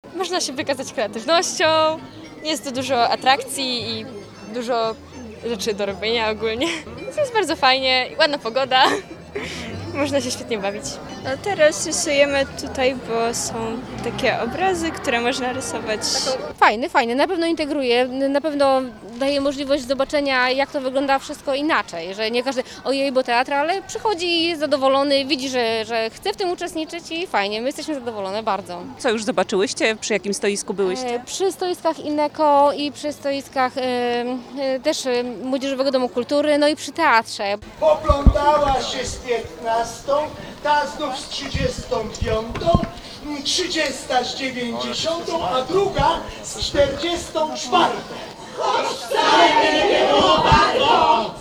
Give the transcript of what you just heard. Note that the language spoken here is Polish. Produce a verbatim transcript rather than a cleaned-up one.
Można się wykazać kreatywnością, jest tu dużo atrakcji i dużo rzeczy do robienia ogólnie. Jest bardzo fajnie, ładna pogoda, można się świetnie bawić. A teraz rysujemy tutaj, bo są takie obrazy, które można rysować. Fajny, fajny, na pewno integruje, na pewno daje możliwość zobaczenia, jak to wygląda wszystko inaczej, że nie każdy ojej, bo teatr, ale przychodzi i jest zadowolony, widzi, że, że chce w tym uczestniczyć i fajnie, my jesteśmy zadowolone bardzo. Co już zobaczyłyście? Przy jakim stoisku byłyście? E, Przy stoiskach Ineko i przy stoiskach e, e, też e, Młodzieżowego Domu Kultury, no i przy teatrze. Poplątała się z piętnastą, ta znów z trzydziestą piątą, trzydziesta z dziewięćdziesiątą, a druga z czterdziestą czwartą. Choć wcale nie było warto,